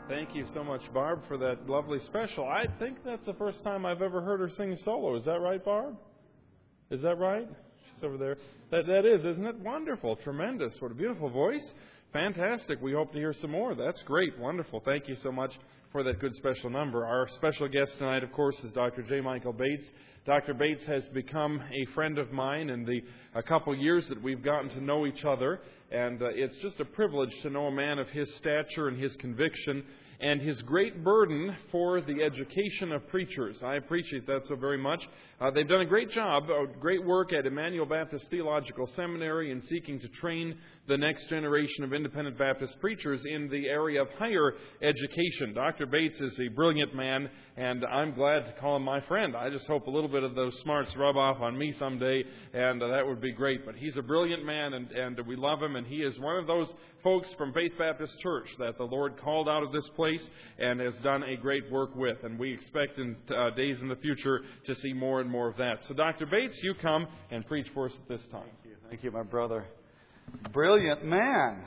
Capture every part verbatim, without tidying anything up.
Thank you so much, Barb, for that lovely special. I think that's the first time I've ever heard her sing solo. Is that right, Barb? Is that right? She's over there. That that is, isn't it? Wonderful. Tremendous. What a beautiful voice. Fantastic. We hope to hear some more. That's great. Wonderful. Thank you so much for that good special number. Our special guest tonight, of course, is Doctor J. Michael Bates. Doctor Bates has become a friend of mine in the a couple years that we've gotten to know each other. And uh, it's just a privilege to know a man of his stature and his conviction and his great burden for the education of preachers. I appreciate that so very much. Uh, they've done a great job, uh, great work at Emmanuel Baptist Theological Seminary in seeking to train the next generation of independent Baptist preachers in the area of higher education. Doctor Bates is a brilliant man, and I'm glad to call him my friend. I just hope a little bit of those smarts rub off on me someday, and uh, that would be great. But he's a brilliant man, and, and we love him, and he is one of those folks from Faith Baptist Church that the Lord called out of this place and has done a great work with. And we expect in uh, days in the future to see more and more of that. So, Doctor Bates, you come and preach for us at this time. Thank you, Thank you my brother. Brilliant man.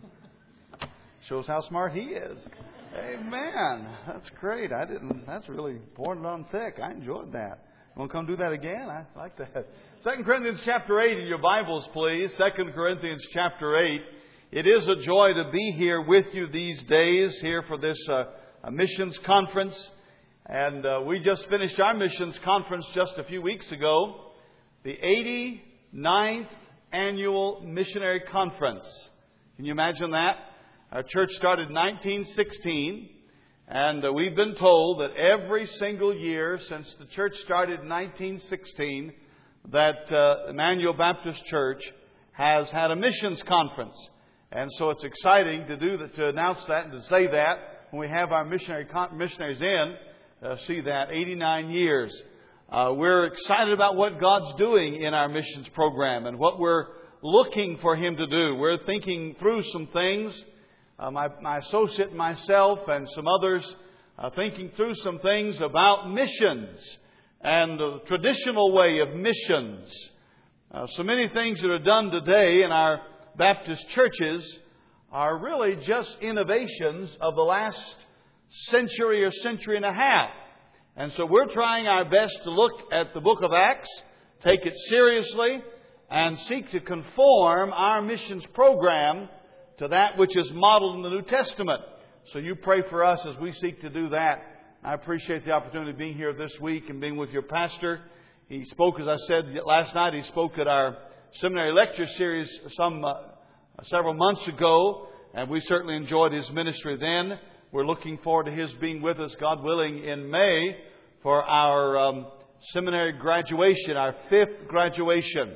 Shows how smart he is. Amen. That's great. I didn't. That's really poured it on thick. I enjoyed that. Want to come do that again? I like that. Second Corinthians chapter eight in your Bibles, please. Second Corinthians chapter eight. It is a joy to be here with you these days, here for this uh, missions conference. And uh, we just finished our missions conference just a few weeks ago. The eighty-ninth Annual Missionary Conference. Can you imagine that? Our church started in nineteen sixteen. And uh, we've been told that every single year since the church started in nineteen sixteen, that uh, Emmanuel Baptist Church has had a missions conference. And so it's exciting to do that, to announce that and to say that when we have our missionary con- missionaries in, uh, see that eighty-nine years. Uh, we're excited about what God's doing in our missions program and what we're looking for Him to do. We're thinking through some things. Uh, my, my associate and myself and some others are thinking through some things about missions and the traditional way of missions. Uh, so many things that are done today in our Baptist churches are really just innovations of the last century or century and a half. And so we're trying our best to look at the book of Acts, take it seriously, and seek to conform our missions program to that which is modeled in the New Testament. So you pray for us as we seek to do that. I appreciate the opportunity of being here this week and being with your pastor. He spoke, as I said last night, he spoke at our seminary lecture series some uh, several months ago, and we certainly enjoyed his ministry then. We're looking forward to his being with us, God willing, in May for our um, seminary graduation, our fifth graduation.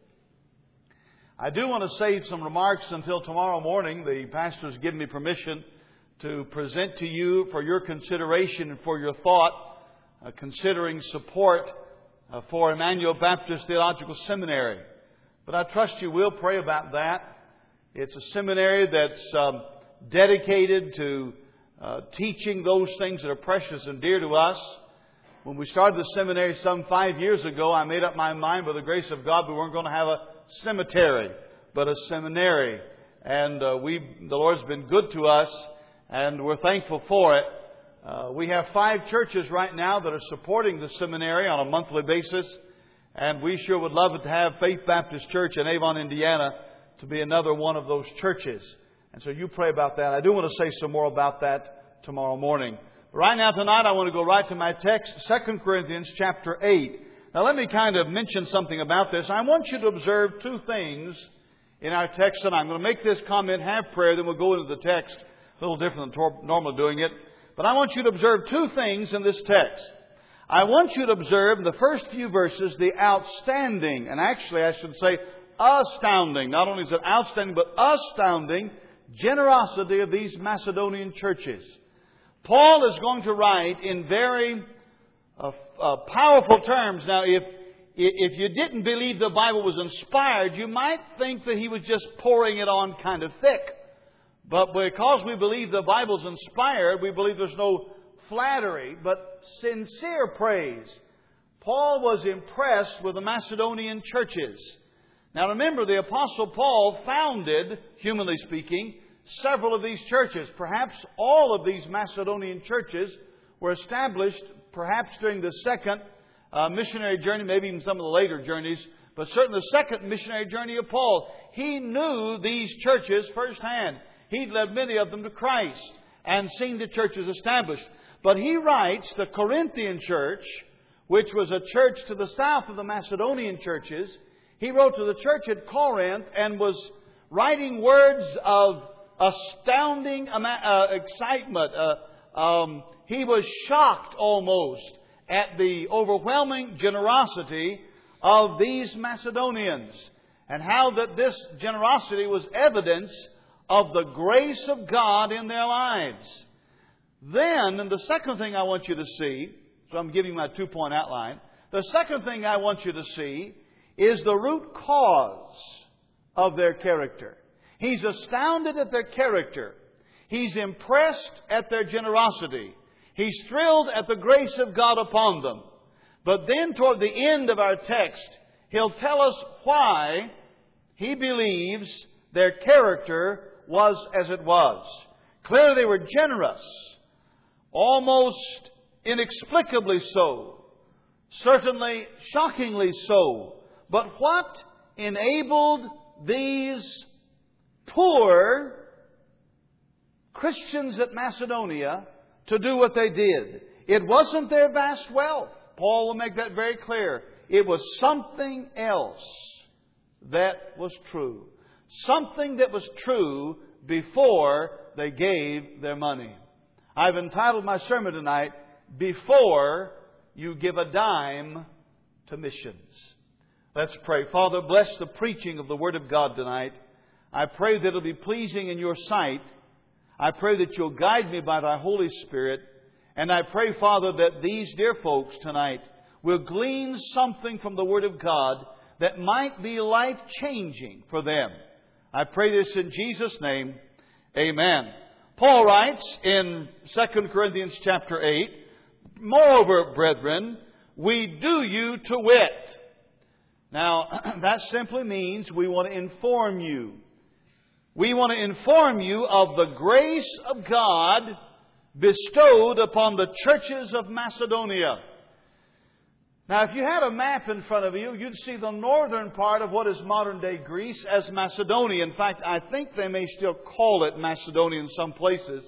I do want to save some remarks until tomorrow morning. The pastor's given me permission to present to you for your consideration and for your thought, uh, considering support uh, for Emmanuel Baptist Theological Seminary. But I trust you will pray about that. It's a seminary that's um, dedicated to uh, teaching those things that are precious and dear to us. When we started the seminary some five years ago, I made up my mind, by the grace of God, we weren't going to have a cemetery, but a seminary. And uh, we, the Lord's been good to us, and we're thankful for it. Uh, we have five churches right now that are supporting the seminary on a monthly basis, and we sure would love it to have Faith Baptist Church in Avon, Indiana, to be another one of those churches. And so you pray about that. I do want to say some more about that tomorrow morning. But right now, tonight, I want to go right to my text, Second Corinthians chapter eight. Now, let me kind of mention something about this. I want you to observe two things in our text, and I'm going to make this comment, have prayer, then we'll go into the text. A little different than normal doing it. But I want you to observe two things in this text. I want you to observe in the first few verses the outstanding, and actually I should say astounding, not only is it outstanding, but astounding generosity of these Macedonian churches. Paul is going to write in very uh, uh, powerful terms. Now, if if you didn't believe the Bible was inspired, you might think that he was just pouring it on kind of thick. But because we believe the Bible's inspired, we believe there's no flattery, but sincere praise. Paul was impressed with the Macedonian churches. Now remember, the Apostle Paul founded, humanly speaking, several of these churches. Perhaps all of these Macedonian churches were established perhaps during the second uh, missionary journey, maybe even some of the later journeys, but certainly the second missionary journey of Paul. He knew these churches firsthand. He'd led many of them to Christ and seen the churches established. But he writes the Corinthian church, which was a church to the south of the Macedonian churches. He wrote to the church at Corinth and was writing words of astounding uh, excitement. Uh, um, he was shocked almost at the overwhelming generosity of these Macedonians, and how that this generosity was evidence of the grace of God in their lives. Then, and the second thing I want you to see, so I'm giving my two-point outline. The second thing I want you to see is the root cause of their character. He's astounded at their character. He's impressed at their generosity. He's thrilled at the grace of God upon them. But then toward the end of our text, he'll tell us why he believes their character was as it was. Clearly they were generous, almost inexplicably so, certainly shockingly so. But what enabled these poor Christians at Macedonia to do what they did? It wasn't their vast wealth. Paul will make that very clear. It was something else that was true. Something that was true before they gave their money. I've entitled my sermon tonight, Before You Give a Dime to Missions. Let's pray. Father, bless the preaching of the Word of God tonight. I pray that it will be pleasing in Your sight. I pray that You'll guide me by Thy Holy Spirit. And I pray, Father, that these dear folks tonight will glean something from the Word of God that might be life-changing for them. I pray this in Jesus' name. Amen. Paul writes in Second Corinthians chapter eight, Moreover, brethren, we do you to wit. Now, that simply means we want to inform you. We want to inform you of the grace of God bestowed upon the churches of Macedonia. Now, if you had a map in front of you, you'd see the northern part of what is modern-day Greece as Macedonia. In fact, I think they may still call it Macedonia in some places.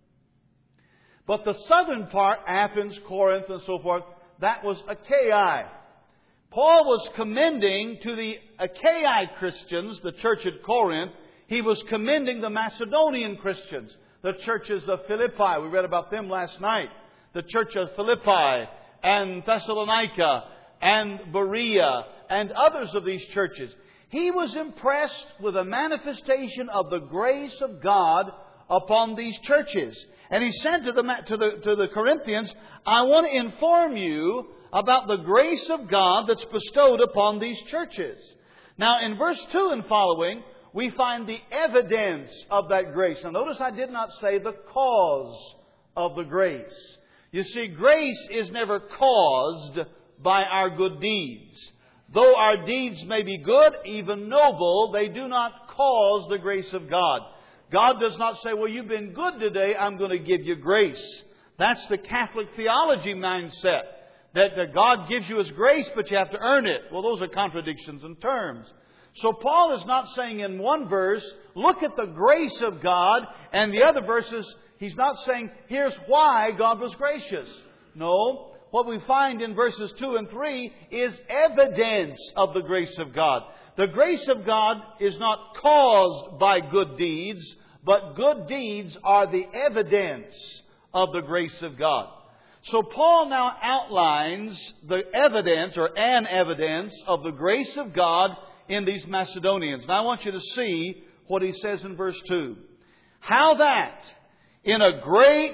But the southern part, Athens, Corinth, and so forth, that was Achaia. Paul was commending to the Achaia Christians, the church at Corinth, he was commending the Macedonian Christians, the churches of Philippi. We read about them last night. The church of Philippi and Thessalonica and Berea and others of these churches. He was impressed with a manifestation of the grace of God upon these churches. And he said to the, to the, to the Corinthians, I want to inform you about the grace of God that's bestowed upon these churches. Now in verse two and following, we find the evidence of that grace. Now notice I did not say the cause of the grace. You see, grace is never caused by our good deeds. Though our deeds may be good, even noble, they do not cause the grace of God. God does not say, well, you've been good today, I'm going to give you grace. That's the Catholic theology mindset. That, that God gives you His grace, but you have to earn it. Well, those are contradictions in terms. So Paul is not saying in one verse, look at the grace of God, and the other verses, he's not saying, here's why God was gracious. No, what we find in verses two and three is evidence of the grace of God. The grace of God is not caused by good deeds, but good deeds are the evidence of the grace of God. So Paul now outlines the evidence, or an evidence, of the grace of God in these Macedonians. Now I want you to see what he says in verse two. How that in a great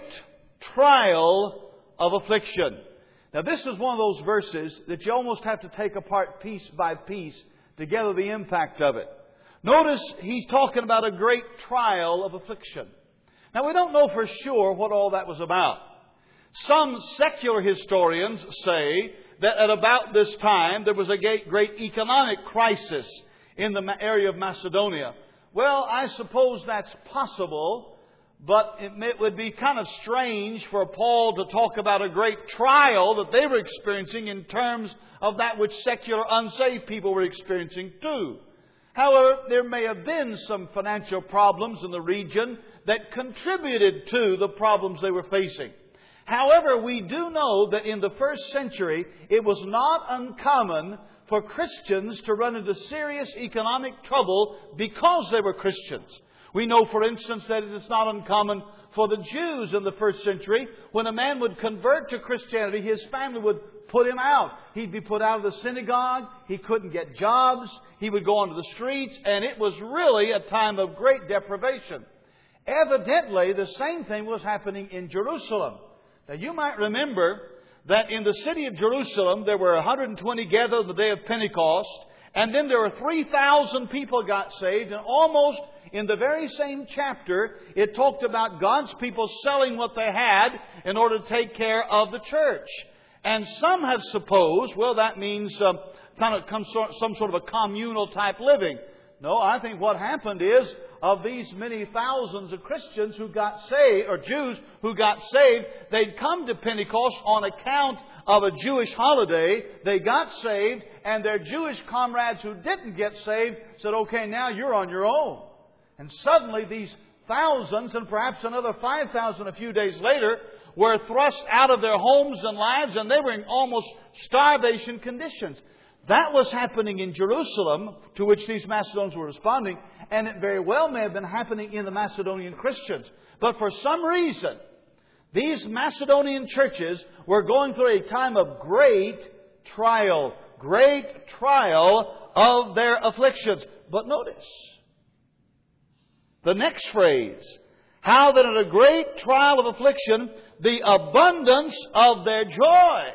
trial of affliction. Now this is one of those verses that you almost have to take apart piece by piece to gather the impact of it. Notice he's talking about a great trial of affliction. Now we don't know for sure what all that was about. Some secular historians say that at about this time there was a great economic crisis in the area of Macedonia. Well, I suppose that's possible, but it would be kind of strange for Paul to talk about a great trial that they were experiencing in terms of that which secular unsaved people were experiencing too. However, there may have been some financial problems in the region that contributed to the problems they were facing. However, we do know that in the first century, it was not uncommon for Christians to run into serious economic trouble because they were Christians. We know, for instance, that it is not uncommon for the Jews in the first century. When a man would convert to Christianity, his family would put him out. He'd be put out of the synagogue. He couldn't get jobs. He would go onto the streets. And it was really a time of great deprivation. Evidently, the same thing was happening in Jerusalem. Now, you might remember that in the city of Jerusalem, there were one hundred twenty gathered on the day of Pentecost. And then there were three thousand people got saved. And almost in the very same chapter, it talked about God's people selling what they had in order to take care of the church. And some have supposed, well, that means um, kind of some sort of a communal type living. No, I think what happened is, of these many thousands of Christians who got saved, or Jews who got saved, they'd come to Pentecost on account of a Jewish holiday. They got saved, and their Jewish comrades who didn't get saved said, okay, now you're on your own. And suddenly these thousands, and perhaps another five thousand a few days later, were thrust out of their homes and lives, and they were in almost starvation conditions. That was happening in Jerusalem, to which these Macedonians were responding, and it very well may have been happening in the Macedonian Christians. But for some reason, these Macedonian churches were going through a time of great trial, great trial of their afflictions. But notice the next phrase, how that in a great trial of affliction, the abundance of their joy.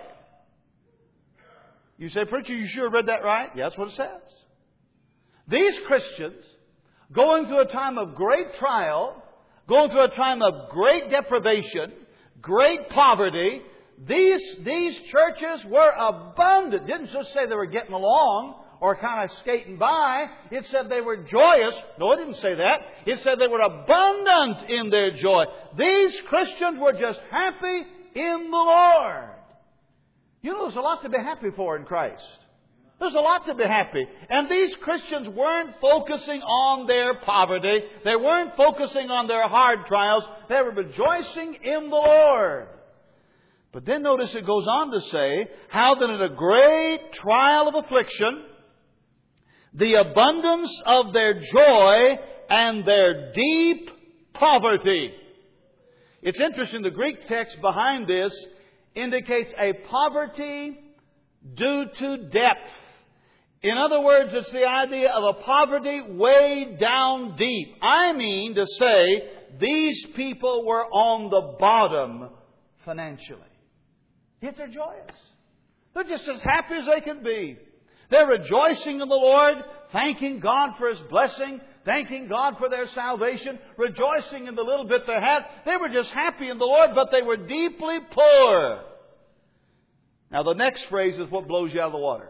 You say, preacher, you sure read that right? Yeah, that's what it says. These Christians, going through a time of great trial, going through a time of great deprivation, great poverty, these, these churches were abundant. It didn't just say they were getting along or kind of skating by. It said they were joyous. No, it didn't say that. It said they were abundant in their joy. These Christians were just happy in the Lord. You know, there's a lot to be happy for in Christ. There's a lot to be happy. And these Christians weren't focusing on their poverty. They weren't focusing on their hard trials. They were rejoicing in the Lord. But then notice it goes on to say, how that in a great trial of affliction, the abundance of their joy and their deep poverty. It's interesting, the Greek text behind this indicates a poverty due to depth. In other words, it's the idea of a poverty way down deep. I mean to say, these people were on the bottom financially. Yet they're joyous. They're just as happy as they can be. They're rejoicing in the Lord, thanking God for His blessing, thanking God for their salvation, rejoicing in the little bit they had. They were just happy in the Lord, but they were deeply poor. Now the next phrase is what blows you out of the water.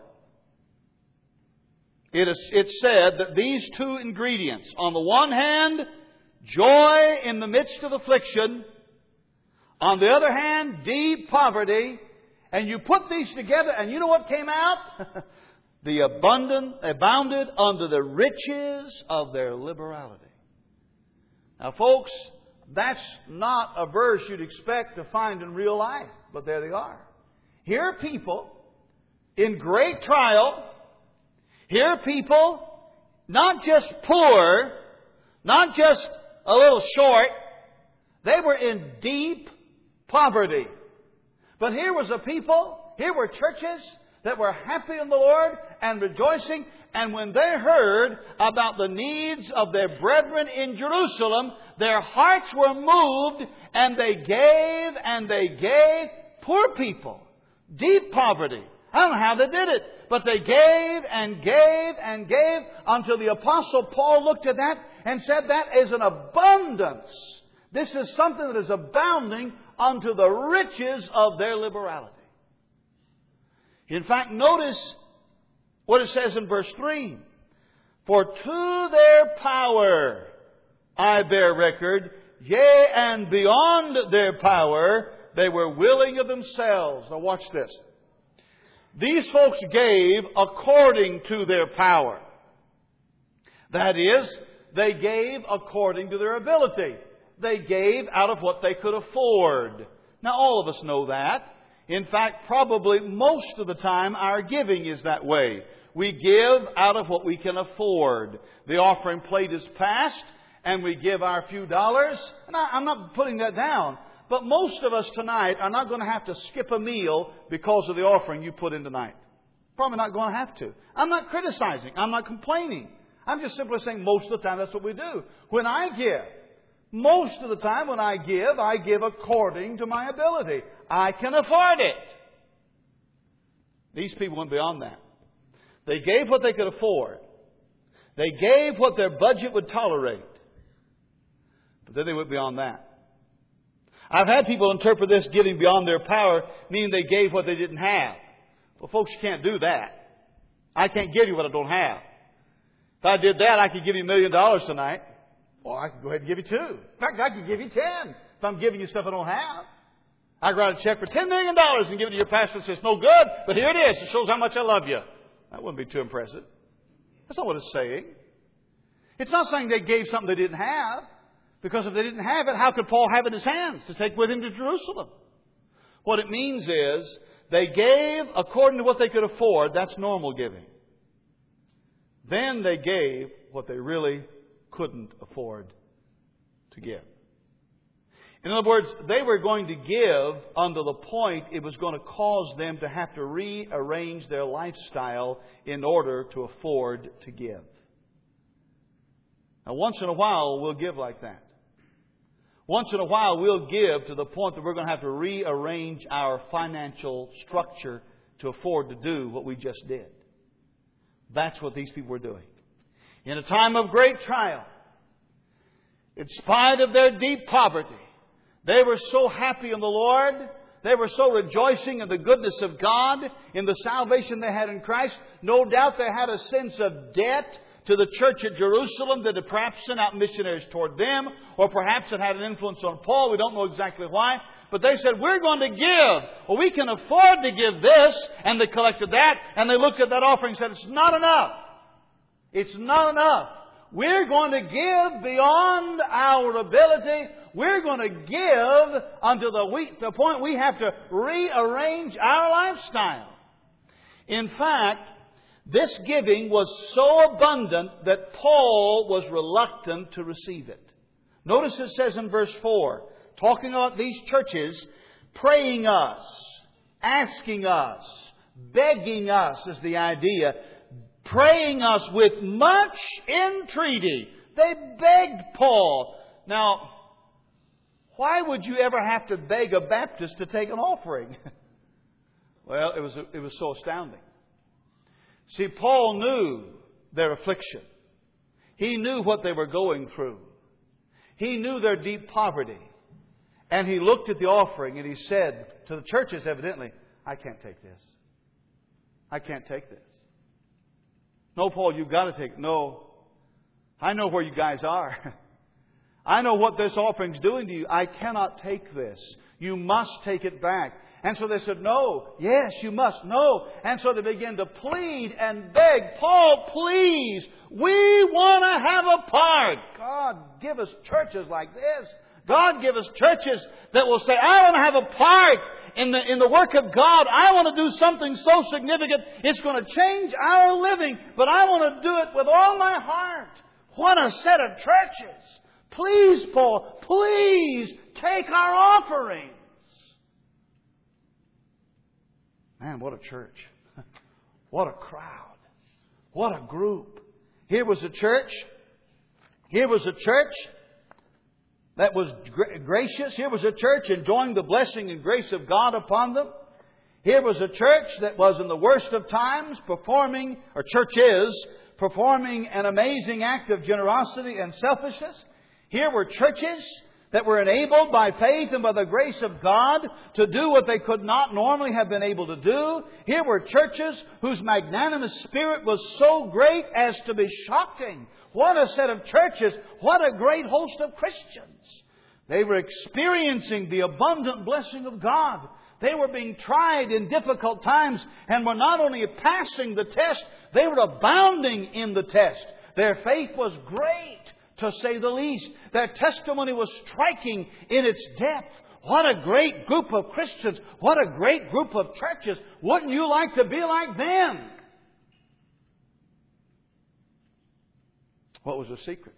It is, it's said that these two ingredients, on the one hand, joy in the midst of affliction, on the other hand, deep poverty, and you put these together, and you know what came out? The abundant, abounded under the riches of their liberality. Now, folks, that's not a verse you'd expect to find in real life, but there they are. Here are people in great trial. Here are people not just poor, not just a little short. They were in deep poverty. But here was a people, here were churches that were happy in the Lord and rejoicing. And when they heard about the needs of their brethren in Jerusalem, their hearts were moved and they gave and they gave. Poor people, deep poverty. I don't know how they did it, but they gave and gave and gave until the Apostle Paul looked at that and said that is an abundance. This is something that is abounding unto the riches of their liberality. In fact, notice what it says in verse three. For to their power I bear record, yea, and beyond their power, they were willing of themselves. Now watch this. These folks gave according to their power. That is, they gave according to their ability. They gave out of what they could afford. Now all of us know that. In fact, probably most of the time our giving is that way. We give out of what we can afford. The offering plate is passed, and we give our few dollars. And I, I'm not putting that down. But most of us tonight are not going to have to skip a meal because of the offering you put in tonight. Probably not going to have to. I'm not criticizing. I'm not complaining. I'm just simply saying most of the time that's what we do. When I give, most of the time when I give, I give according to my ability. I can afford it. These people went beyond that. They gave what they could afford. They gave what their budget would tolerate. But then they went beyond that. I've had people interpret this giving beyond their power, meaning they gave what they didn't have. Well, folks, you can't do that. I can't give you what I don't have. If I did that, I could give you a million dollars tonight. Well, I could go ahead and give you two. In fact, I could give you ten if I'm giving you stuff I don't have. I could write a check for ten million dollars and give it to your pastor and say, it's no good, but here it is. It shows how much I love you. That wouldn't be too impressive. That's not what it's saying. It's not saying they gave something they didn't have. Because if they didn't have it, how could Paul have it in his hands to take with him to Jerusalem? What it means is they gave according to what they could afford. That's normal giving. Then they gave what they really couldn't afford to give. In other words, they were going to give unto the point it was going to cause them to have to rearrange their lifestyle in order to afford to give. Now, once in a while, we'll give like that. Once in a while, we'll give to the point that we're going to have to rearrange our financial structure to afford to do what we just did. That's what these people were doing. In a time of great trial, in spite of their deep poverty, they were so happy in the Lord. They were so rejoicing in the goodness of God, in the salvation they had in Christ. No doubt they had a sense of debt to the church at Jerusalem that had perhaps sent out missionaries toward them, or perhaps it had an influence on Paul. We don't know exactly why. But they said, we're going to give. Well, we can afford to give this. And they collected that. And they looked at that offering and said, it's not enough. It's not enough. We're going to give beyond our ability. We're going to give until the, we, the point we have to rearrange our lifestyle. In fact, this giving was so abundant that Paul was reluctant to receive it. Notice it says in verse four, talking about these churches, praying us, asking us, begging us is the idea, praying us with much entreaty. They begged Paul. Now, why would you ever have to beg a Baptist to take an offering? Well, it was, it was so astounding. See, Paul knew their affliction. He knew what they were going through. He knew their deep poverty. And he looked at the offering and he said to the churches, evidently, I can't take this. I can't take this. No, Paul, you've got to take it. No, I know where you guys are. I know what this offering's doing to you. I cannot take this. You must take it back. And so they said, no. Yes, you must. No. And so they began to plead and beg, Paul, please, we want to have a part. God, give us churches like this. God, give us churches that will say, I want to have a part in the, in the work of God. I want to do something so significant, it's going to change our living, but I want to do it with all my heart. What a set of churches. Please, Paul, please take our offerings. Man, what a church. What a crowd. What a group. Here was a church. Here was a church that was gra- gracious. Here was a church enjoying the blessing and grace of God upon them. Here was a church that was in the worst of times performing, or church is, performing an amazing act of generosity and selfishness. Here were churches that were enabled by faith and by the grace of God to do what they could not normally have been able to do. Here were churches whose magnanimous spirit was so great as to be shocking. What a set of churches! What a great host of Christians! They were experiencing the abundant blessing of God. They were being tried in difficult times and were not only passing the test, they were abounding in the test. Their faith was great, to say the least. Their testimony was striking in its depth. What a great group of Christians. What a great group of churches. Wouldn't you like to be like them? What was the secret?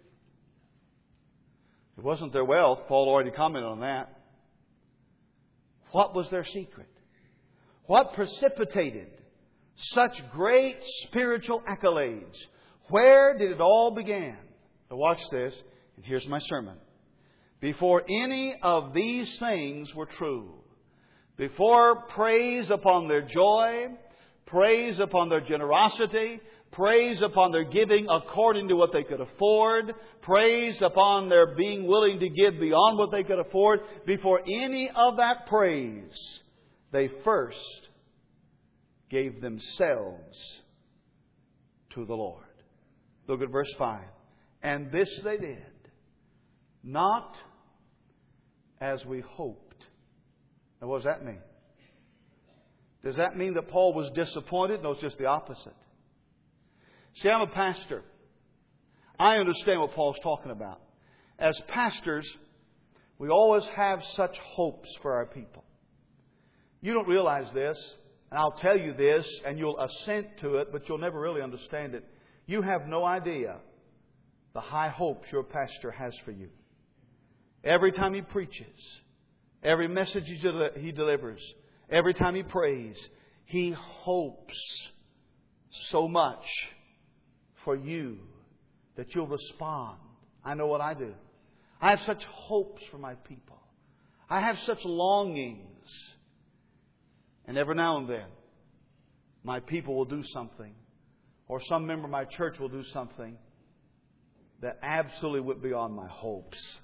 It wasn't their wealth. Paul already commented on that. What was their secret? What precipitated such great spiritual accolades? Where did it all begin? Now watch this, and here's my sermon. Before any of these things were true, before praise upon their joy, praise upon their generosity, praise upon their giving according to what they could afford, praise upon their being willing to give beyond what they could afford, before any of that praise, they first gave themselves to the Lord. Look at verse five. And this they did, not as we hoped. Now what does that mean? Does that mean that Paul was disappointed? No, it's just the opposite. See, I'm a pastor. I understand what Paul's talking about. As pastors, we always have such hopes for our people. You don't realize this, and I'll tell you this, and you'll assent to it, but you'll never really understand it. You have no idea the high hopes your pastor has for you. Every time he preaches, every message he, del- he delivers, every time he prays, he hopes so much for you that you'll respond. I know what I do. I have such hopes for my people. I have such longings. And every now and then, my people will do something, or some member of my church will do something that absolutely went beyond my hopes,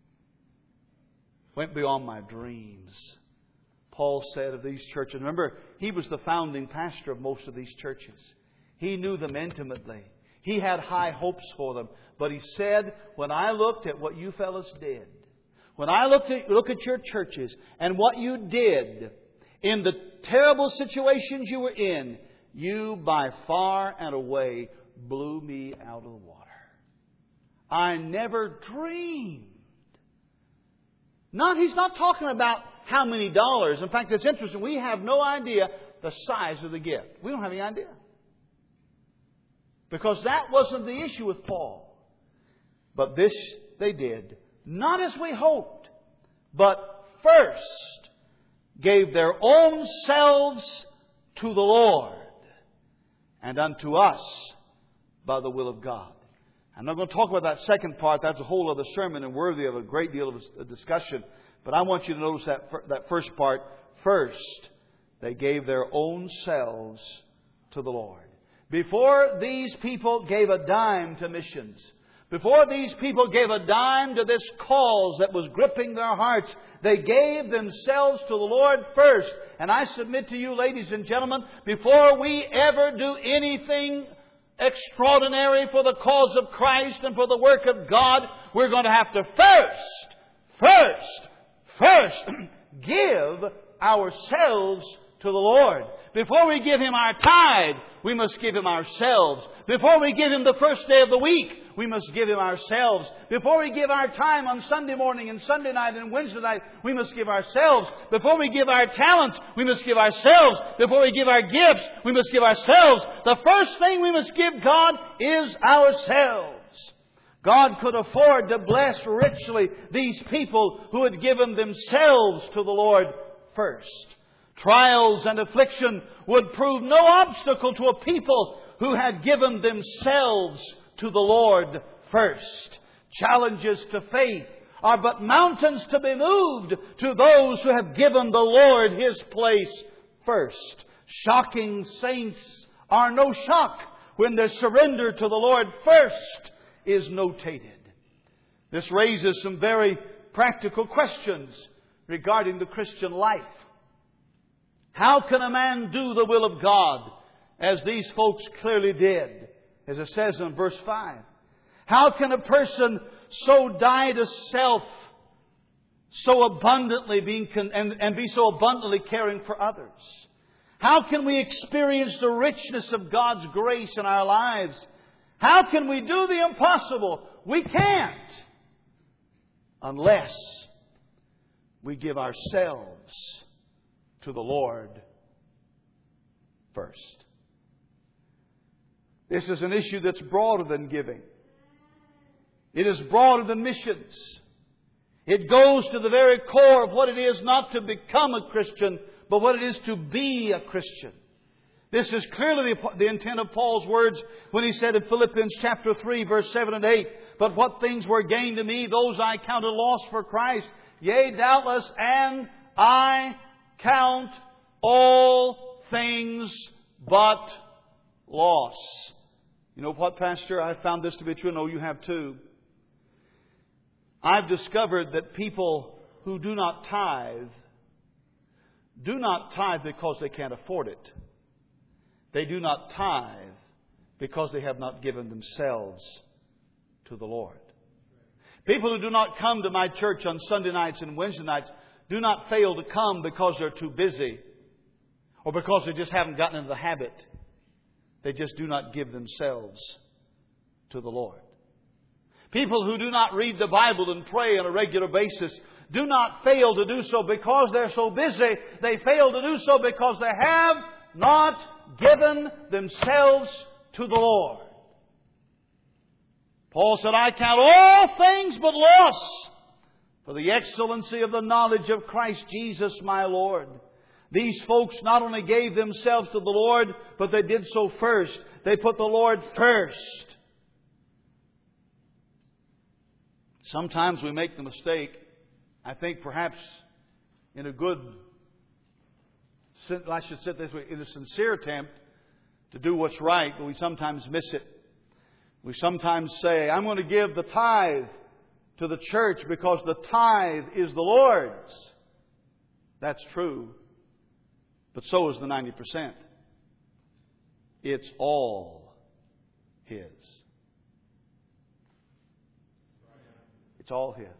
went beyond my dreams. Paul said of these churches, remember, he was the founding pastor of most of these churches. He knew them intimately. He had high hopes for them. But he said, when I looked at what you fellows did, when I looked at, look at your churches and what you did in the terrible situations you were in, you by far and away blew me out of the water. I never dreamed. Not, he's not talking about how many dollars. In fact, it's interesting. We have no idea the size of the gift. We don't have any idea. Because that wasn't the issue with Paul. But this they did, not as we hoped, but first gave their own selves to the Lord and unto us by the will of God. I'm not going to talk about that second part. That's a whole other sermon and worthy of a great deal of discussion. But I want you to notice that, that first part. First, they gave their own selves to the Lord. Before these people gave a dime to missions, before these people gave a dime to this cause that was gripping their hearts, they gave themselves to the Lord first. And I submit to you, ladies and gentlemen, before we ever do anything extraordinary for the cause of Christ and for the work of God, we're going to have to first, first, first give ourselves to the Lord. Before we give Him our tithe, we must give Him ourselves. Before we give Him the first day of the week, we must give Him ourselves. Before we give our time on Sunday morning and Sunday night and Wednesday night, we must give ourselves. Before we give our talents, we must give ourselves. Before we give our gifts, we must give ourselves. The first thing we must give God is ourselves. God could afford to bless richly these people who had given themselves to the Lord first. Trials and affliction would prove no obstacle to a people who had given themselves to the Lord first. Challenges to faith are but mountains to be moved to those who have given the Lord His place first. Shocking saints are no shock when their surrender to the Lord first is notated. This raises some very practical questions regarding the Christian life. How can a man do the will of God as these folks clearly did, as it says in verse five? How can a person so die to self, so abundantly being con- and, and be so abundantly caring for others? How can we experience the richness of God's grace in our lives? How can we do the impossible? We can't unless we give ourselves to the Lord first. This is an issue that's broader than giving. It is broader than missions. It goes to the very core of what it is not to become a Christian, but what it is to be a Christian. This is clearly the, the intent of Paul's words when he said in Philippians chapter three, verse seven and eight, "But what things were gained to me, those I counted loss for Christ. Yea, doubtless, and I count all things but loss." You know what, Pastor? I found this to be true. I know you have too. I've discovered that people who do not tithe do not tithe because they can't afford it. They do not tithe because they have not given themselves to the Lord. People who do not come to my church on Sunday nights and Wednesday nights do not fail to come because they're too busy or because they just haven't gotten into the habit. They just do not give themselves to the Lord. People who do not read the Bible and pray on a regular basis do not fail to do so because they're so busy. They fail to do so because they have not given themselves to the Lord. Paul said, "I count all things but loss for the excellency of the knowledge of Christ Jesus my Lord." These folks not only gave themselves to the Lord, but they did so first. They put the Lord first. Sometimes we make the mistake, I think perhaps in a good, I should say it this way, in a sincere attempt to do what's right, but we sometimes miss it. We sometimes say, "I'm going to give the tithe to the church because the tithe is the Lord's." That's true. But so is the ninety percent. It's all His. It's all His.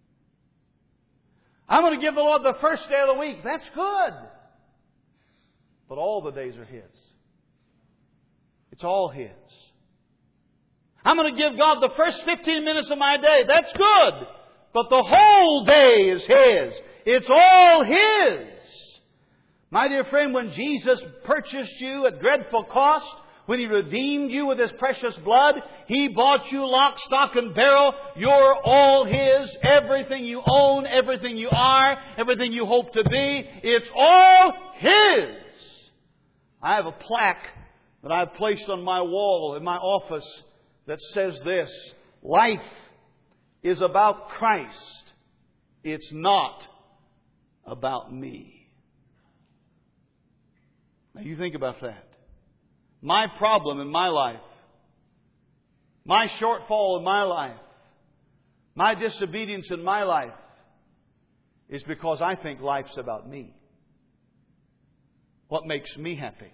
"I'm going to give the Lord the first day of the week." That's good. But all the days are His. It's all His. "I'm going to give God the first fifteen minutes of my day." That's good. But the whole day is His. It's all His. My dear friend, when Jesus purchased you at dreadful cost, when He redeemed you with His precious blood, He bought you lock, stock, and barrel. You're all His. Everything you own, everything you are, everything you hope to be, it's all His. I have a plaque that I've placed on my wall in my office that says this: "Life is about Christ. It's not about me." Now you think about that. My problem in my life, my shortfall in my life, my disobedience in my life is because I think life's about me. What makes me happy?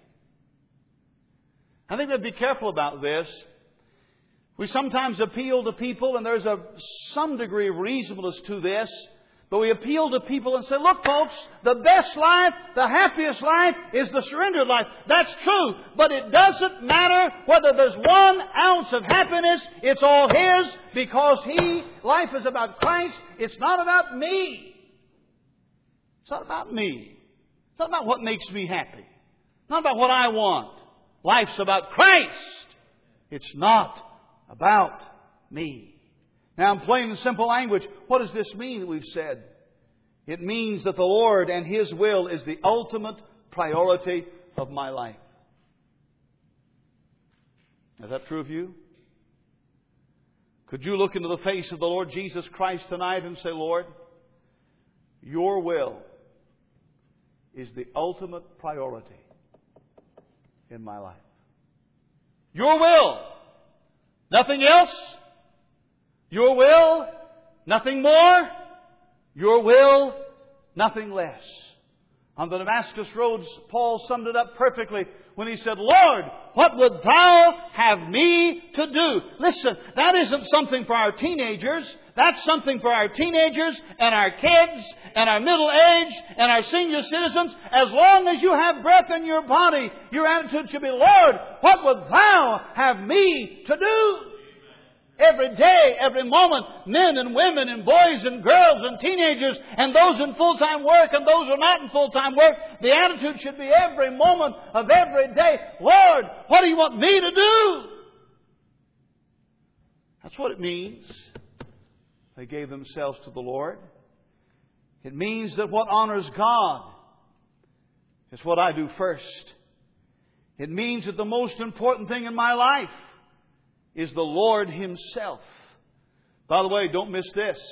I think we'd be careful about this. We sometimes appeal to people, and there's a some degree of reasonableness to this. But we appeal to people and say, "Look, folks, the best life, the happiest life is the surrendered life." That's true. But it doesn't matter whether there's one ounce of happiness. It's all His because He, life is about Christ. It's not about me. It's not about me. It's not about what makes me happy. It's not about what I want. Life's about Christ. It's not about me. Now, in plain and simple language, what does this mean that we've said? It means that the Lord and His will is the ultimate priority of my life. Is that true of you? Could you look into the face of the Lord Jesus Christ tonight and say, "Lord, Your will is the ultimate priority in my life. Your will. Nothing else. Your will. Nothing more. Your will, nothing less. On the Damascus roads, Paul summed it up perfectly when he said, Lord, what would Thou have me to do? Listen, that isn't something for our teenagers. That's something for our teenagers and our kids and our middle age and our senior citizens. As long as you have breath in your body, your attitude should be, Lord, what would Thou have me to do? Every day, every moment, men and women and boys and girls and teenagers and those in full-time work and those who are not in full-time work, the attitude should be every moment of every day, Lord, what do you want me to do? That's what it means. They gave themselves to the Lord. It means that what honors God is what I do first. It means that the most important thing in my life is the Lord Himself. By the way, don't miss this.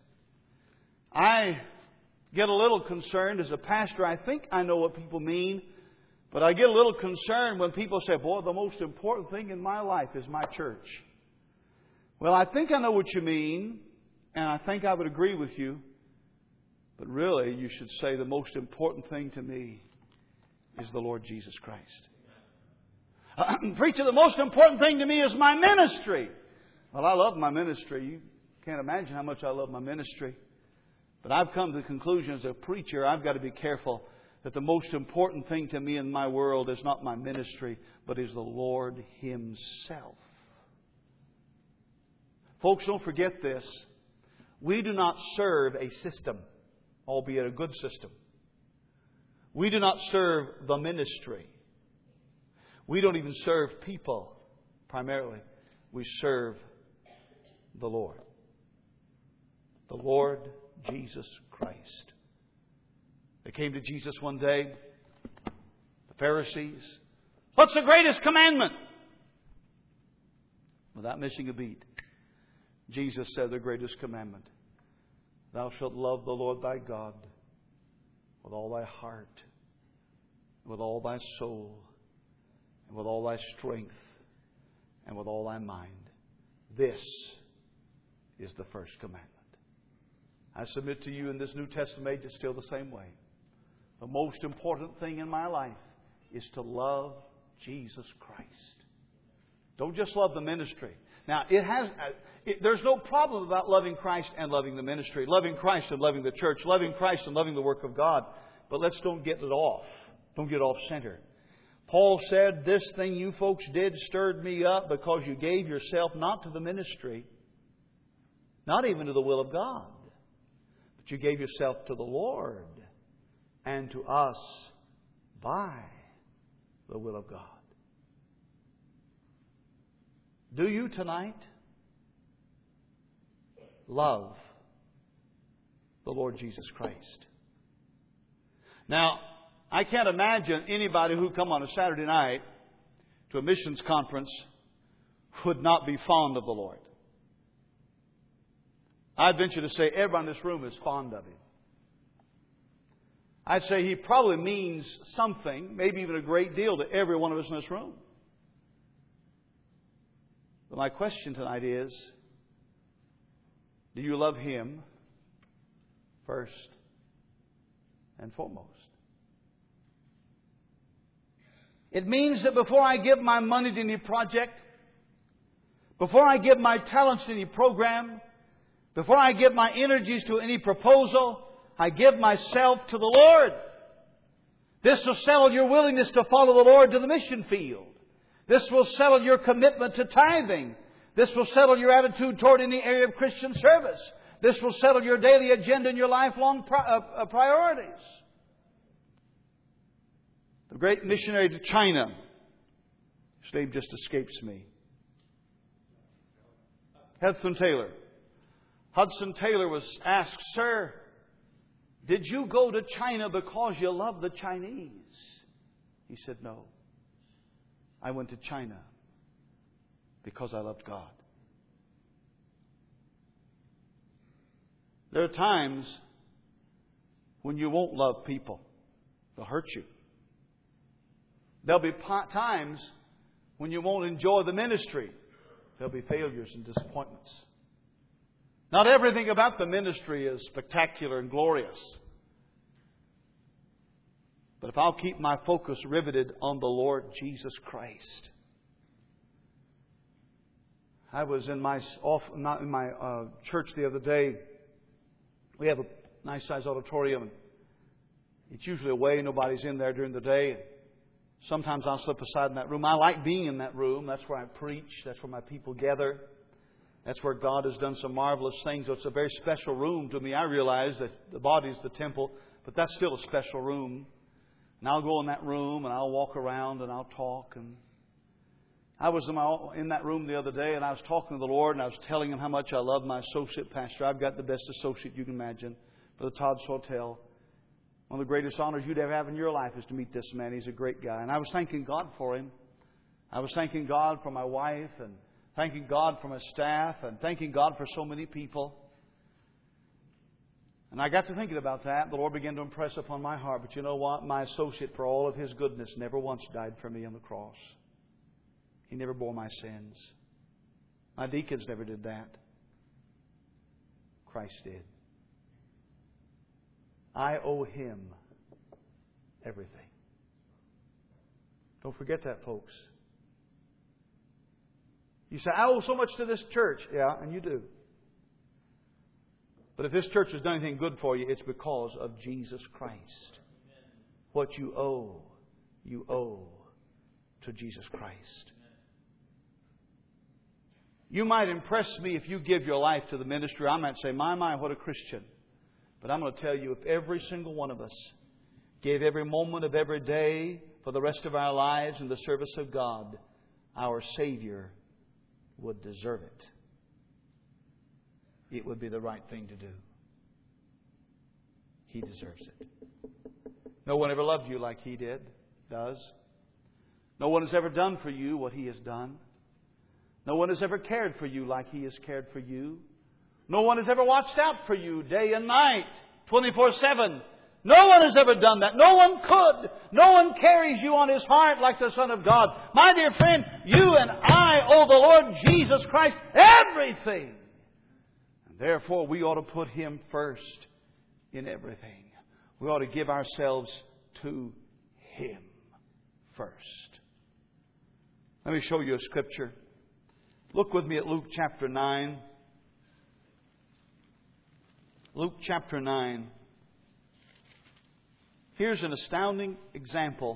I get a little concerned as a pastor. I think I know what people mean, but I get a little concerned when people say, boy, the most important thing in my life is my church. Well, I think I know what you mean, and I think I would agree with you. But really, you should say the most important thing to me is the Lord Jesus Christ. Uh, preacher, the most important thing to me is my ministry. Well, I love my ministry. You can't imagine how much I love my ministry. But I've come to the conclusion as a preacher, I've got to be careful that the most important thing to me in my world is not my ministry, but is the Lord Himself. Folks, don't forget this. We do not serve a system, albeit a good system. We do not serve the ministry. We don't even serve people, primarily. We serve the Lord. The Lord Jesus Christ. They came to Jesus one day, the Pharisees. What's the greatest commandment? Without missing a beat, Jesus said the greatest commandment. Thou shalt love the Lord thy God with all thy heart, with all thy soul, and with all thy strength, and with all thy mind. This is the first commandment. I submit to you in this New Testament age, it's still the same way. The most important thing in my life is to love Jesus Christ. Don't just love the ministry. Now, it has. It, there's no problem about loving Christ and loving the ministry, loving Christ and loving the church, loving Christ and loving the work of God. But let's don't get it off. Don't get off center. Paul said, this thing you folks did stirred me up because you gave yourself not to the ministry, not even to the will of God, but you gave yourself to the Lord and to us by the will of God. Do you tonight love the Lord Jesus Christ? Now, I can't imagine anybody who come on a Saturday night to a missions conference would not be fond of the Lord. I'd venture to say everyone in this room is fond of Him. I'd say He probably means something, maybe even a great deal, to every one of us in this room. But my question tonight is, do you love Him first and foremost? It means that before I give my money to any project, before I give my talents to any program, before I give my energies to any proposal, I give myself to the Lord. This will settle your willingness to follow the Lord to the mission field. This will settle your commitment to tithing. This will settle your attitude toward any area of Christian service. This will settle your daily agenda and your lifelong pri- uh, priorities. The great missionary to China, his name just escapes me. Hudson Taylor. Hudson Taylor was asked, Sir, did you go to China because you love the Chinese? He said, no. I went to China because I loved God. There are times when you won't love people. They'll hurt you. There'll be times when you won't enjoy the ministry. There'll be failures and disappointments. Not everything about the ministry is spectacular and glorious. But if I'll keep my focus riveted on the Lord Jesus Christ. I was in my off, not in my uh, church the other day. We have a nice sized auditorium. It's usually away. Nobody's in there during the day. Sometimes I'll slip aside in that room. I like being in that room. That's where I preach. That's where my people gather. That's where God has done some marvelous things. So it's a very special room to me. I realize that the body is the temple, but that's still a special room. And I'll go in that room and I'll walk around and I'll talk. And I was in, my, in that room the other day and I was talking to the Lord and I was telling Him how much I love my associate pastor. I've got the best associate you can imagine, Brother Todd Sawtell. One of the greatest honors you'd ever have in your life is to meet this man. He's a great guy. And I was thanking God for him. I was thanking God for my wife and thanking God for my staff and thanking God for so many people. And I got to thinking about that. The Lord began to impress upon my heart. But you know what? My associate, for all of His goodness, never once died for me on the cross. He never bore my sins. My deacons never did that. Christ did. I owe Him everything. Don't forget that, folks. You say, I owe so much to this church. Yeah, and you do. But if this church has done anything good for you, it's because of Jesus Christ. What you owe, you owe to Jesus Christ. You might impress me if you give your life to the ministry. I might say, my, my, what a Christian. But I'm going to tell you, if every single one of us gave every moment of every day for the rest of our lives in the service of God, our Savior would deserve it. It would be the right thing to do. He deserves it. No one ever loved you like He did, does. No one has ever done for you what He has done. No one has ever cared for you like He has cared for you. No one has ever watched out for you day and night, twenty-four seven. No one has ever done that. No one could. No one carries you on His heart like the Son of God. My dear friend, you and I owe the Lord Jesus Christ everything. And therefore, we ought to put Him first in everything. We ought to give ourselves to Him first. Let me show you a scripture. Look with me at Luke chapter nine. Luke chapter nine. Here's an astounding example,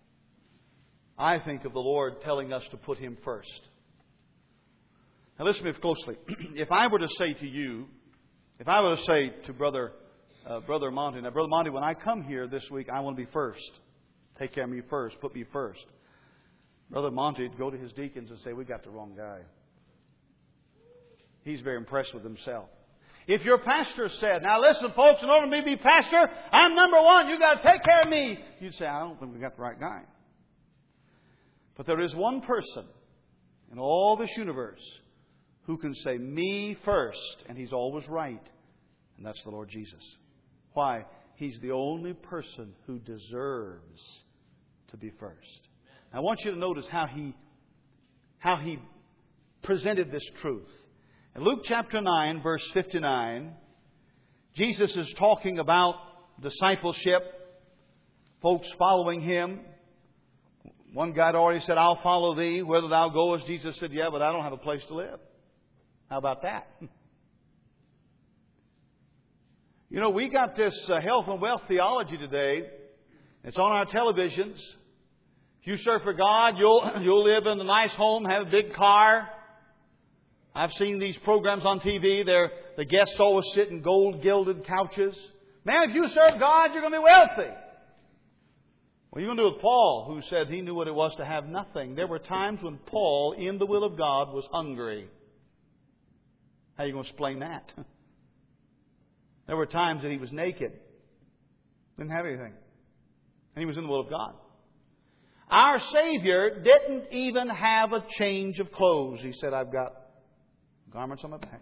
I think, of the Lord telling us to put Him first. Now listen to me closely. If I were to say to you, if I were to say to Brother uh, Brother Monty, now Brother Monty, when I come here this week, I want to be first. Take care of me first. Put me first. Brother Monty would go to his deacons and say, we got the wrong guy. He's very impressed with himself. If your pastor said, now listen folks, in order for me to be pastor, I'm number one. You've got to take care of me. You'd say, I don't think we got the right guy. But there is one person in all this universe who can say me first. And He's always right. And that's the Lord Jesus. Why? He's the only person who deserves to be first. I want you to notice how He, how He presented this truth. In Luke chapter nine, verse fifty-nine, Jesus is talking about discipleship, folks following Him. One guy had already said, I'll follow Thee, whither Thou goest. Jesus said, yeah, but I don't have a place to live. How about that? You know, we got this uh, health and wealth theology today. It's on our televisions. If you serve for God, you'll, you'll live in a nice home, have a big car. I've seen these programs on T V. They're, the guests always sit in gold-gilded couches. Man, if you serve God, you're going to be wealthy. What are you going to do with Paul, who said he knew what it was to have nothing? There were times when Paul, in the will of God, was hungry. How are you going to explain that? There were times that he was naked. Didn't have anything. And he was in the will of God. Our Savior didn't even have a change of clothes. He said, I've got garments on my back.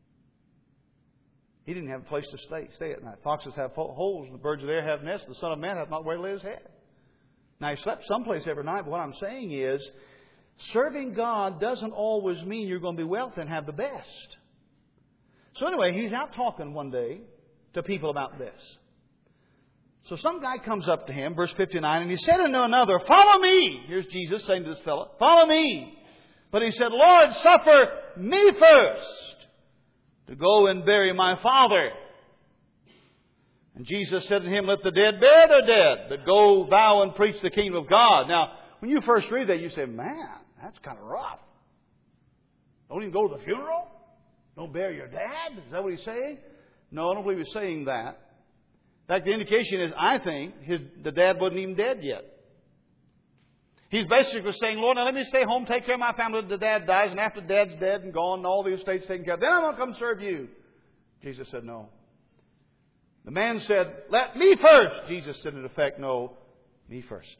He didn't have a place to stay, stay at night. Foxes have holes, and the birds of the air have nests. The Son of Man hath not where to lay His head. Now, He slept someplace every night, but what I'm saying is, serving God doesn't always mean you're going to be wealthy and have the best. So anyway, he's out talking one day to people about this. So some guy comes up to him, verse fifty-nine, and he said unto another, Follow me. Here's Jesus saying to this fellow, Follow me. But he said, Lord, suffer me first to go and bury my father. And Jesus said to him, Let the dead bury their dead, but go thou and preach the kingdom of God. Now, when you first read that, you say, Man, that's kind of rough. Don't even go to the funeral? Don't bury your dad? Is that what he's saying? No, I don't believe he's saying that. In fact, the indication is, I think, his, the dad wasn't even dead yet. He's basically saying, Lord, now let me stay home, take care of my family until the dad dies, and after dad's dead and gone and all the estate's taken care of, then I'm going to come serve you. Jesus said, no. The man said, Let me first. Jesus said, in effect, no, me first.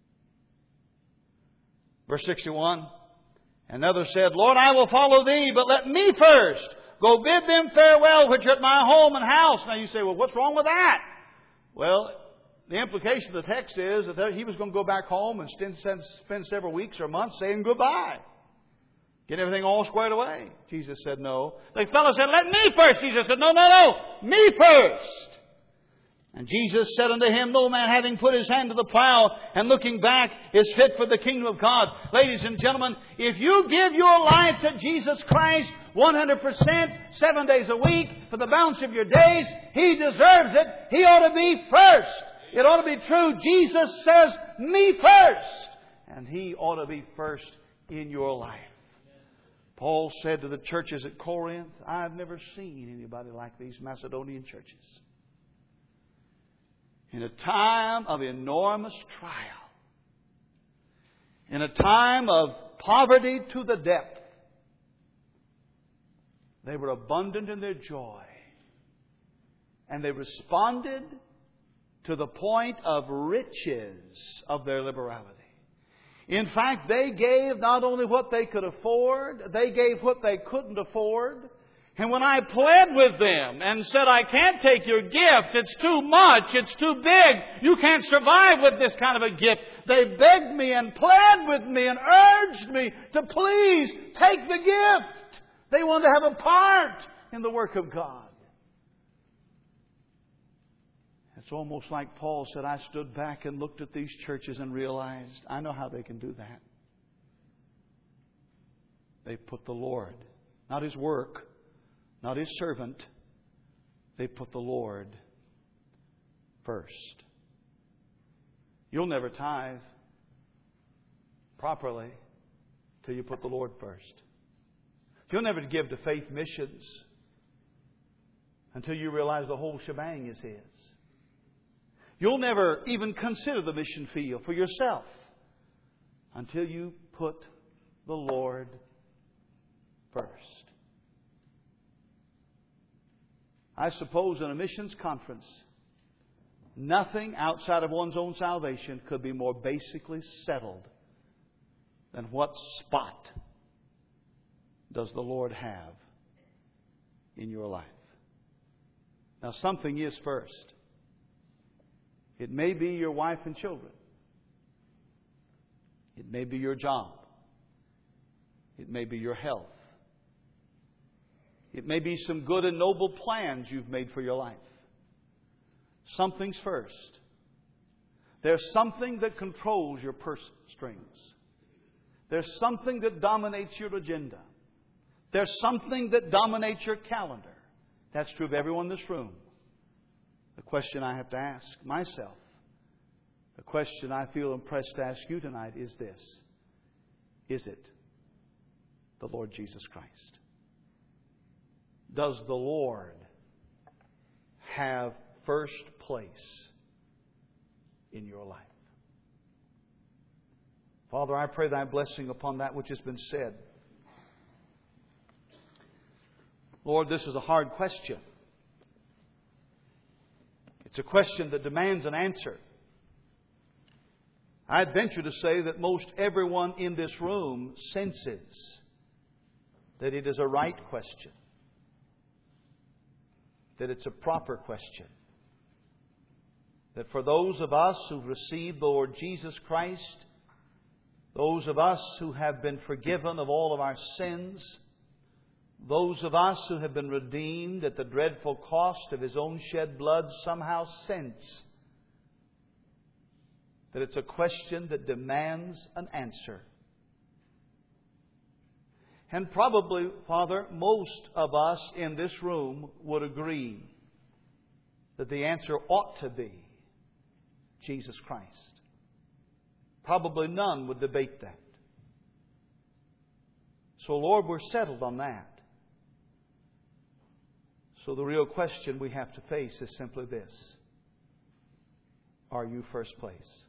Verse sixty-one. Another said, Lord, I will follow thee, but let me first go bid them farewell which are at my home and house. Now you say, well, what's wrong with that? Well, the implication of the text is that he was going to go back home and spend, spend several weeks or months saying goodbye. Get everything all squared away. Jesus said no. The fellow said, Let me first. Jesus said, No, no, no, me first. And Jesus said unto him, No man having put his hand to the plow and looking back is fit for the kingdom of God. Ladies and gentlemen, if you give your life to Jesus Christ one hundred percent, seven days a week, for the balance of your days, He deserves it. He ought to be first. It ought to be true. Jesus says, me first. And He ought to be first in your life. Paul said to the churches at Corinth, I've never seen anybody like these Macedonian churches. In a time of enormous trial, in a time of poverty to the depth, they were abundant in their joy. And they responded to the point of riches of their liberality. In fact, they gave not only what they could afford, they gave what they couldn't afford. And when I pled with them and said, I can't take your gift, it's too much, it's too big, you can't survive with this kind of a gift, they begged me and pled with me and urged me to please take the gift. They wanted to have a part in the work of God. It's almost like Paul said, I stood back and looked at these churches and realized, I know how they can do that. They put the Lord, not His work, not His servant. They put the Lord first. You'll never tithe properly till you put the Lord first. You'll never give to faith missions until you realize the whole shebang is His. You'll never even consider the mission field for yourself until you put the Lord first. I suppose in a missions conference, nothing outside of one's own salvation could be more basically settled than what spot does the Lord have in your life. Now, something is first. It may be your wife and children. It may be your job. It may be your health. It may be some good and noble plans you've made for your life. Something's first. There's something that controls your purse strings. There's something that dominates your agenda. There's something that dominates your calendar. That's true of everyone in this room. The question I have to ask myself, the question I feel impressed to ask you tonight is this. Is it the Lord Jesus Christ? Does the Lord have first place in your life? Father, I pray Thy blessing upon that which has been said. Lord, this is a hard question. It's a question that demands an answer. I'd venture to say that most everyone in this room senses that it is a right question. That it's a proper question. That for those of us who've received the Lord Jesus Christ, those of us who have been forgiven of all of our sins, those of us who have been redeemed at the dreadful cost of His own shed blood somehow sense that it's a question that demands an answer. And probably, Father, most of us in this room would agree that the answer ought to be Jesus Christ. Probably none would debate that. So, Lord, we're settled on that. So the real question we have to face is simply this: are you first place?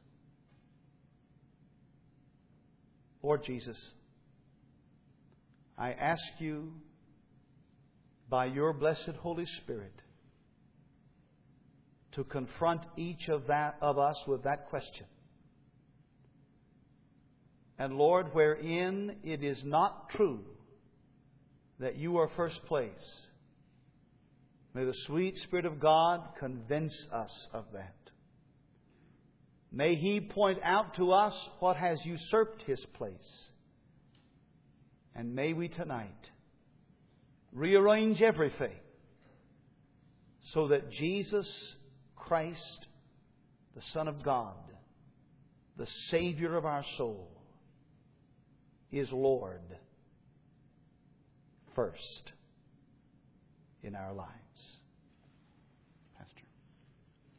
Lord Jesus, I ask You by Your blessed Holy Spirit to confront each of that of us with that question. And Lord, wherein it is not true that You are first place, may the sweet Spirit of God convince us of that. May He point out to us what has usurped His place. And may we tonight rearrange everything so that Jesus Christ, the Son of God, the Savior of our soul, is Lord first in our lives.